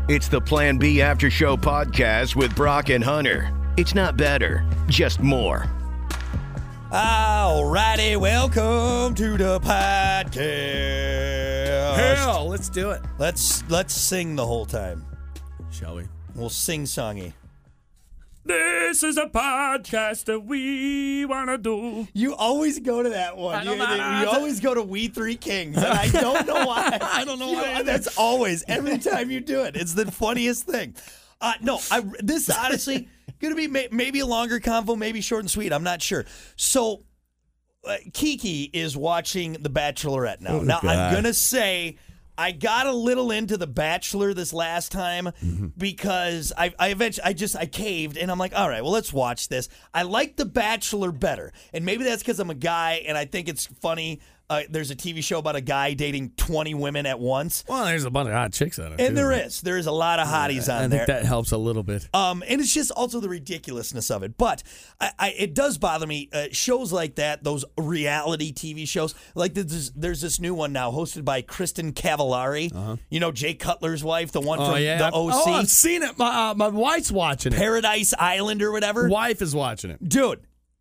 It's the Plan B After Show podcast with Brock and Hunter. It's not better, just more. Alrighty, welcome to the podcast. Hell, let's do it. Let's sing the whole time. Shall we? We'll sing songy. This is a podcast that we want to do. You always go to that one. You always go to We Three Kings, and I don't know why. I don't know why. That's always, every time you do it. It's the funniest thing. This is honestly going to be maybe a longer convo, maybe short and sweet. I'm not sure. So, Kiki is watching The Bachelorette now. I'm going to say I got a little into The Bachelor this last time because I eventually caved and I'm like, all right, well, let's watch this. I like The Bachelor better. And maybe that's because I'm a guy and I think it's funny. There's a TV show about a guy dating 20 women at once. Well, there's a bunch of hot chicks on it. And there is a lot of hotties on there. I think that helps a little bit. And it's just also the ridiculousness of it. But it does bother me. Shows like that, those reality TV shows, like there's this new one now hosted by Kristen Cavallari. You know, Jay Cutler's wife, the one from the OC. Oh, I've seen it. My wife's watching it. Paradise Island or whatever. Wife is watching it. Dude.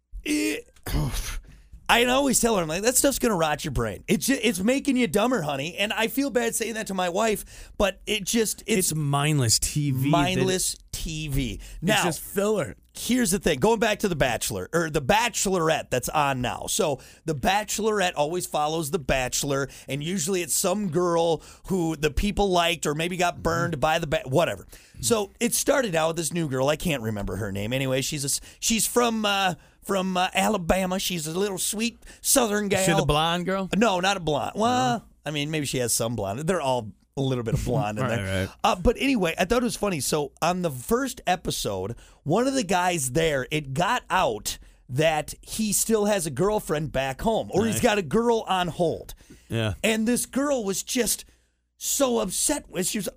I always tell her, I'm like, that stuff's going to rot your brain. It's making you dumber, honey. And I feel bad saying that to my wife, but it's mindless TV. Mindless TV. Now, it's just filler. Here's the thing. Going back to The Bachelor, or The Bachelorette that's on now. So The Bachelorette always follows The Bachelor, and usually it's some girl who the people liked or maybe got burned by whatever. So it started out with this new girl. I can't remember her name. Anyway, she's from Alabama. She's a little sweet Southern gal. Is she the blonde girl? No, not a blonde. Well, I mean, maybe she has some blonde. They're all a little bit of blonde in there. Right. But anyway, I thought it was funny. So on the first episode, one of the guys there, it got out that he still has a girlfriend back home, or he's got a girl on hold. Yeah. And this girl was just so upset with. She was,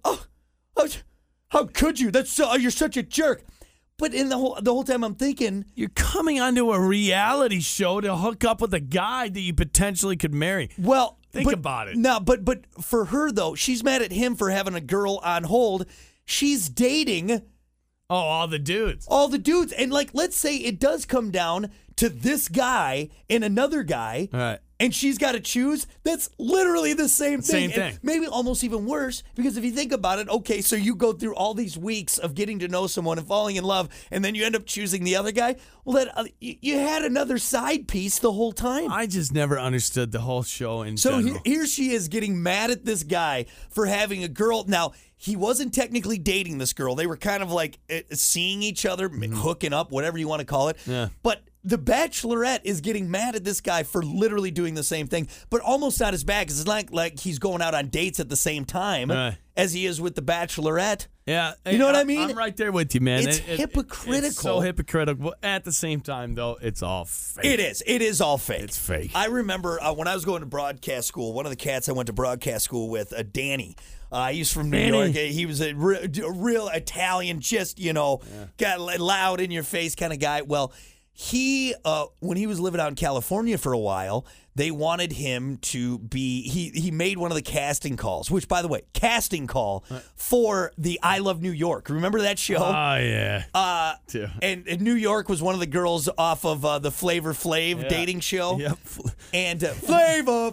how could you? You're such a jerk. But in the whole time, I'm thinking, you're coming onto a reality show to hook up with a guy that you potentially could marry. Well, think about it. No, but for her though, she's mad at him for having a girl on hold. She's dating all the dudes. And like, let's say it does come down to this guy and another guy. All right. And she's got to choose. That's literally the same thing. Same thing. And maybe almost even worse, because if you think about it, okay, so you go through all these weeks of getting to know someone and falling in love, and then you end up choosing the other guy. Well, then you had another side piece the whole time. I just never understood the whole show in general. So here she is getting mad at this guy for having a girl. Now, he wasn't technically dating this girl. They were kind of like seeing each other, hooking up, whatever you want to call it. Yeah. But The Bachelorette is getting mad at this guy for literally doing the same thing, but almost not as bad because it's not like he's going out on dates at the same time as he is with The Bachelorette. Yeah. You know what I mean? I'm right there with you, man. It's hypocritical. It's so hypocritical. At the same time, though, it's all fake. It is. It is all fake. It's fake. I remember when I was going to broadcast school, one of the cats I went to broadcast school with, Danny. He's from New York. He was a real Italian, just, got loud in your face kind of guy. Well, he, when he was living out in California for a while, they wanted him to be, he made one of the casting calls, which, by the way, casting call for the I Love New York. Remember that show? Oh, yeah. And New York was one of the girls off of the Flavor Flav dating show. Yep. And Flavor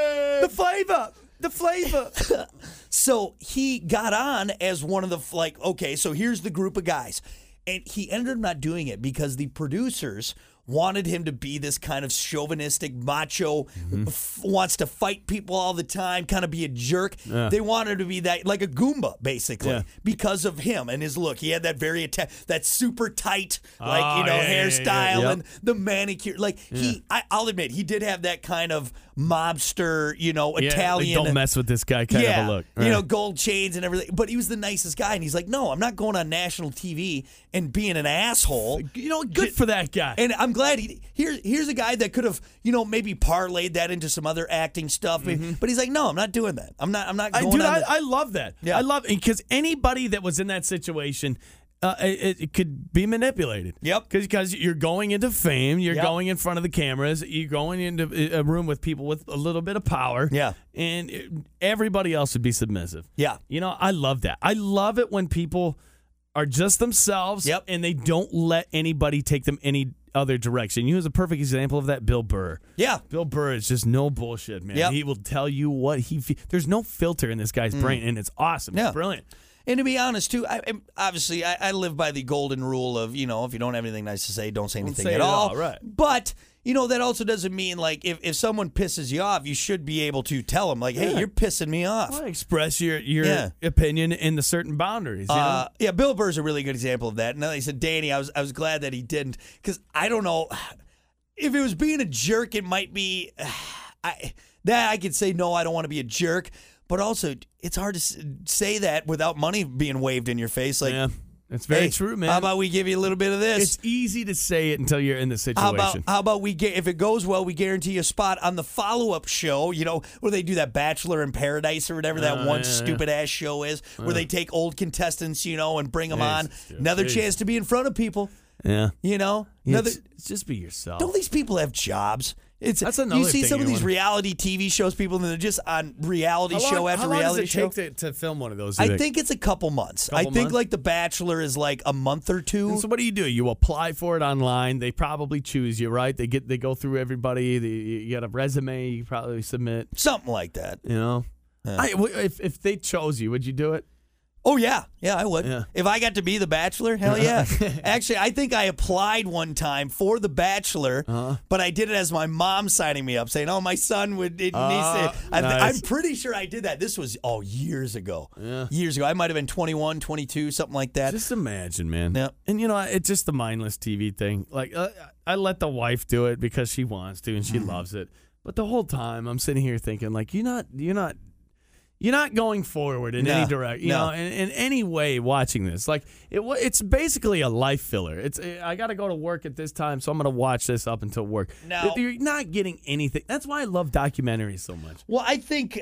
Flav. The flavor. So he got on as one of the, okay, so here's the group of guys. And he ended up not doing it because the producers wanted him to be this kind of chauvinistic, macho, wants to fight people all the time, kind of be a jerk. Yeah. They wanted him to be that, like a Goomba, basically, because of him and his look. He had that that super tight, hairstyle and the manicure. I'll admit, he did have that kind of mobster, Italian. Don't mess with this guy kind of a look. Right. Gold chains and everything. But he was the nicest guy. And he's like, no, I'm not going on national TV and being an asshole. Good for that guy. And I'm glad here's a guy that could have, maybe parlayed that into some other acting stuff. But he's like, no, I'm not doing that. I'm not going on. I love that. Yeah. I love it because anybody that was in that situation, it could be manipulated. Yep. Because you're going into fame, you're Yep. going in front of the cameras, you're going into a room with people with a little bit of power. Yeah. And everybody else would be submissive. Yeah. You know, I love that. I love it when people are just themselves. Yep. And they don't let anybody take them any other direction. You know, as a perfect example of that, Bill Burr. Yeah. Bill Burr is just no bullshit, man. Yep. He will tell you what he feels. There's no filter in this guy's brain, and it's awesome. Yeah. It's brilliant. And to be honest, too, obviously, I live by the golden rule of, if you don't have anything nice to say, don't say anything say at it at all. all, right. But, that also doesn't mean, like, if someone pisses you off, you should be able to tell them, like, hey, you're pissing me off. Well, express your Yeah. opinion in the certain boundaries. You know? Yeah, Bill Burr's a really good example of that. And he said, Danny, I was glad that he didn't, because I don't know, if it was being a jerk, it might be, I could say, no, I don't want to be a jerk. But also, it's hard to say that without money being waved in your face. Like, Yeah, it's very hey, true, man. How about we give you a little bit of this? It's easy to say it until you're in the situation. How about we get, if it goes well, we guarantee you a spot on the follow-up show, where they do that Bachelor in Paradise or whatever that one stupid-ass show is, where they take old contestants, and bring them on. Another chance to be in front of people. Yeah. Another. Just be yourself. Don't these people have jobs? That's another You see thing some of you these wanna- reality TV shows, people, and they're just on reality show after reality show. How long does it take to film one of those? I think it's a couple months. I think months? like The Bachelor is like a month or two. And so what do? You apply for it online. They probably choose you, right? They go through everybody. You got a resume. You probably submit. Something like that. If they chose you, would you do it? Oh, yeah. Yeah, I would. Yeah. If I got to be The Bachelor, hell yeah. Actually, I think I applied one time for The Bachelor, but I did it as my mom signing me up, saying, my son would. Nice. I'm pretty sure I did that. This was, years ago. Yeah. Years ago. I might have been 21, 22, something like that. Just imagine, man. Yeah. And it's just the mindless TV thing. Like I let the wife do it because she wants to and she loves it. But the whole time I'm sitting here thinking, like, you're not going forward in any direction, in any way watching this. Like, it's basically a life filler. I got to go to work at this time, so I'm going to watch this up until work. No. You're not getting anything. That's why I love documentaries so much. Well, I think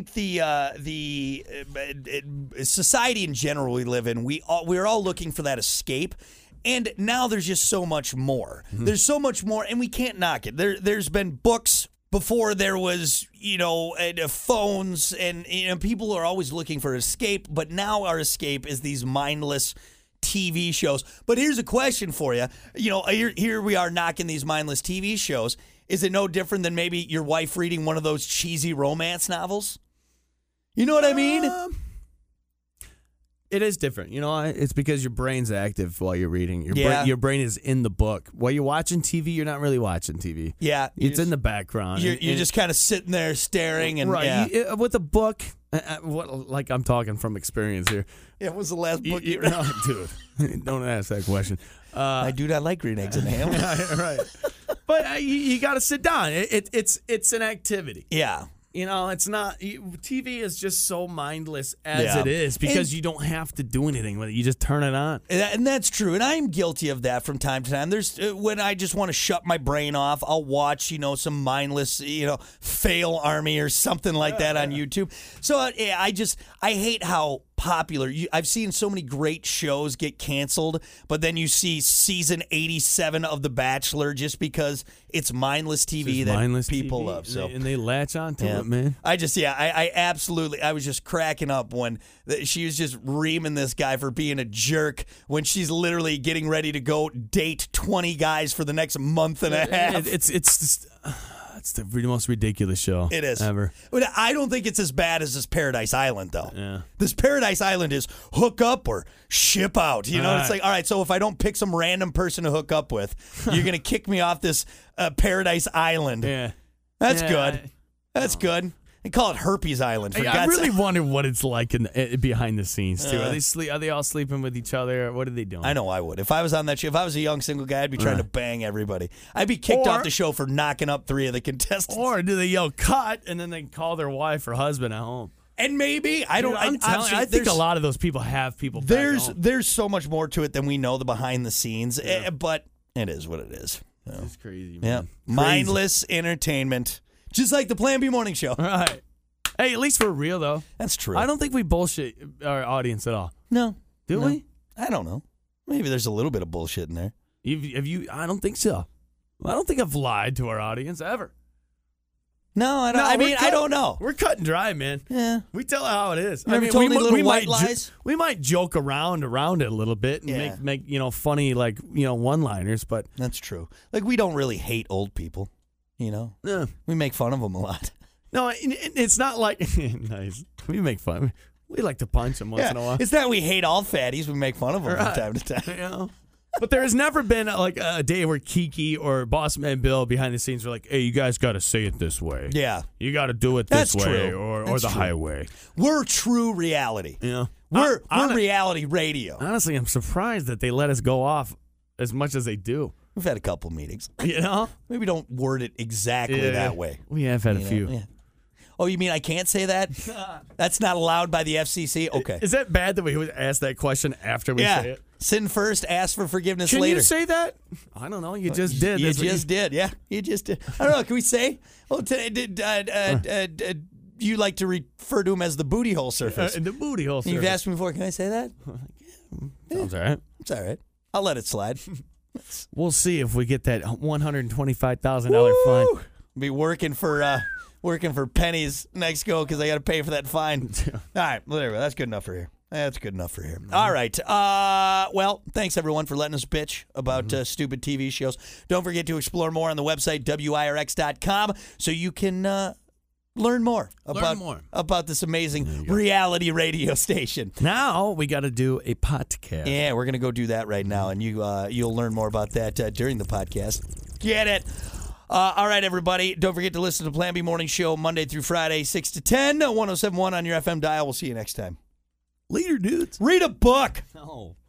the society in general we live in, we're all looking for that escape. And now there's just so much more. Mm-hmm. There's so much more, and we can't knock it. There's been books before there was, phones, and people are always looking for escape. But now our escape is these mindless TV shows. But here's a question for you. Here we are knocking these mindless TV shows. Is it no different than maybe your wife reading one of those cheesy romance novels? You know what I mean? It is different. It's because your brain's active while you're reading. Your brain is in the book. While you're watching TV, you're not really watching TV. Yeah. It's in the background. You're just kind of sitting there staring. And right. Yeah. With a book, like I'm talking from experience here. Yeah, what was the last book you read? No, dude, don't ask that question. I do not like green eggs and ham. Right. But you got to sit down. It's an activity. Yeah. It's not. TV is just so mindless as it is because you don't have to do anything with it. You just turn it on. And that's true. And I'm guilty of that from time to time. There's when I just want to shut my brain off, I'll watch, some mindless, fail army or something like that on YouTube. So I hate how popular. I've seen so many great shows get canceled, but then you see season 87 of The Bachelor just because it's mindless TV that mindless people TV, love. So and they latch on to it, man. I absolutely, I was just cracking up when she was just reaming this guy for being a jerk when she's literally getting ready to go date 20 guys for the next month and a half. It's the most ridiculous show It is. ever. But I don't think it's as bad as this Paradise Island, though. Yeah. This Paradise Island is hook up or ship out. It's like, all right, so if I don't pick some random person to hook up with, you're going to kick me off this Paradise Island. Yeah. That's good. That's good. They call it Herpes Island. For I God's really sake. wonder what it's like behind the scenes too. Are they all sleeping with each other? Or what are they doing? I know I would. If I was on that show, if I was a young single guy, I'd be trying to bang everybody. I'd be kicked off the show for knocking up 3 of the contestants. Or do they yell cut and then they call their wife or husband at home? And maybe I don't. I'm telling you, I think a lot of those people have people. There's so much more to it than we know, the behind the scenes. But it is what it is. It's crazy, man. Yeah, Crazy. Mindless entertainment, just like the Plan B Morning Show. All right. Hey, at least we're real though. That's true. I don't think we bullshit our audience at all. No. Do we? I don't know. Maybe there's a little bit of bullshit in there. Have you? I don't think so. I don't think I've lied to our audience ever. No, I don't. I don't know. We're cut and dry, man. Yeah. We tell it how it is. You ever told any little white lies? We might joke around it a little bit and make funny one-liners, but that's true. Like we don't really hate old people, Yeah. We make fun of them a lot. No, it's not like nice. We make fun. We like to punch them once in a while. It's not we hate all fatties. We make fun of them from time to time. But there has never been a day where Kiki or Boss Man Bill behind the scenes were like, "Hey, you guys got to say it this way. Yeah, you got to do it this way, or the highway." We're true reality. We're reality radio. Honestly, I'm surprised that they let us go off as much as they do. We've had a couple meetings. Maybe don't word it exactly that way. We have had a few. Yeah. Oh, you mean I can't say that? That's not allowed by the FCC? Okay. Is that bad that we would ask that question after we say it? Sin first, ask for forgiveness later. Can you say that? I don't know. You just did. You just did. Yeah, you just did. I don't know. Can we say? Oh, you like to refer to him as the booty hole surface. The booty hole surface. You've asked me before. Can I say that? Sounds all right. It's all right. I'll let it slide. We'll see if we get that $125,000 fine. Be working for pennies next go because I got to pay for that fine. All right, whatever. That's good enough for here. All right. Well, thanks, everyone, for letting us bitch about stupid TV shows. Don't forget to explore more on the website, WIRX.com, so you can learn more about this amazing reality radio station. Now we got to do a podcast. Yeah, we're going to go do that right now, and you'll learn more about that during the podcast. Get it? All right, everybody. Don't forget to listen to Plan B Morning Show Monday through Friday, 6 to 10, 107.1 on your FM dial. We'll see you next time. Later, dudes. Read a book. No.